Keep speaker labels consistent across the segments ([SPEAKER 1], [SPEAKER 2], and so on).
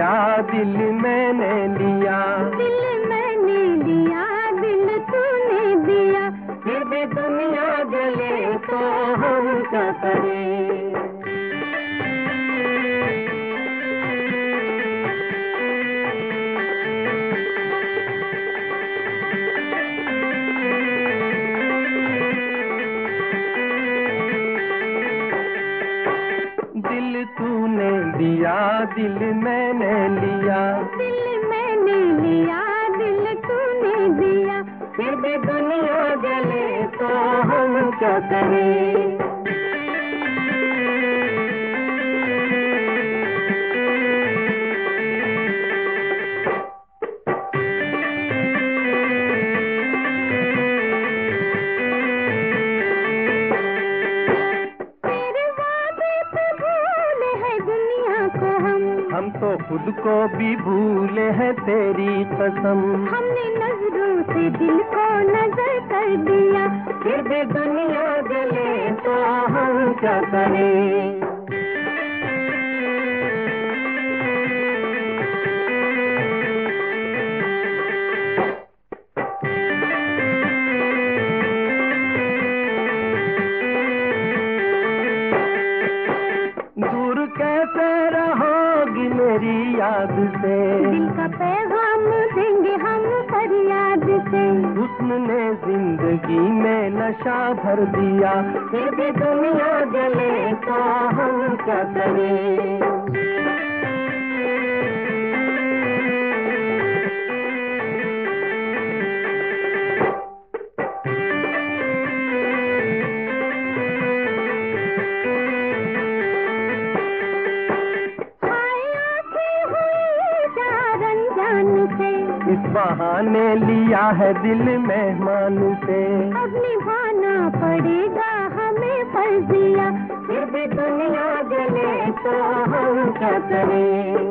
[SPEAKER 1] दिया, दिल मैंने लिया।
[SPEAKER 2] दिल मैंने लिया, दिल तूने दिया।
[SPEAKER 1] फिर भी दुनिया जले तो हम क्या करें। दिल तूने दिया, दिल मैंने लिया।
[SPEAKER 2] दिल मैंने लिया, दिल तूने दिया।
[SPEAKER 1] फिर भी दुनिया जले तो हम क्या करें। हम तो खुद को भी भूले हैं तेरी कसम।
[SPEAKER 2] हमने नजरों से दिल को नजर कर दिया।
[SPEAKER 1] फिर भी दुनिया जले तो हम क्या करें। दूर कैसे रहोगी मेरी याद से।
[SPEAKER 2] दिल का पैगाम देंगे हम फरियाद से।
[SPEAKER 1] हुस्न ने जिंदगी में नशा भर दिया। फिर भी दुनिया जले तो हम क्या करें। इस बहाने लिया है दिल मेहमान से।
[SPEAKER 2] अब निभाना पड़ेगा हमें फर्जिया।
[SPEAKER 1] फिर भी दुनिया जले तो हम क्या करें।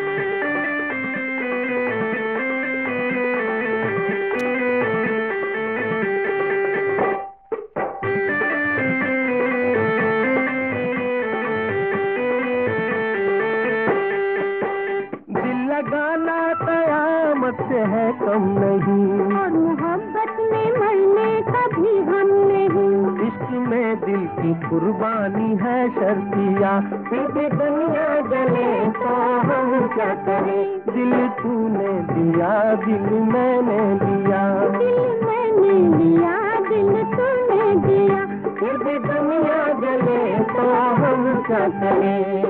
[SPEAKER 1] दिल लगाना कयामत से है कम नहीं।
[SPEAKER 2] और मोहब्बत में मरने कभी हम नहीं।
[SPEAKER 1] इश्क में दिल की कुर्बानी है शर्तिया। फिर भी दुनिया जले तो हम क्या करें। दिल तूने दिया, दिल मैंने लिया।
[SPEAKER 2] दिल मैंने लिया, दिल तूने दिया।
[SPEAKER 1] फिर भी दुनिया जले तो हम क्या करें।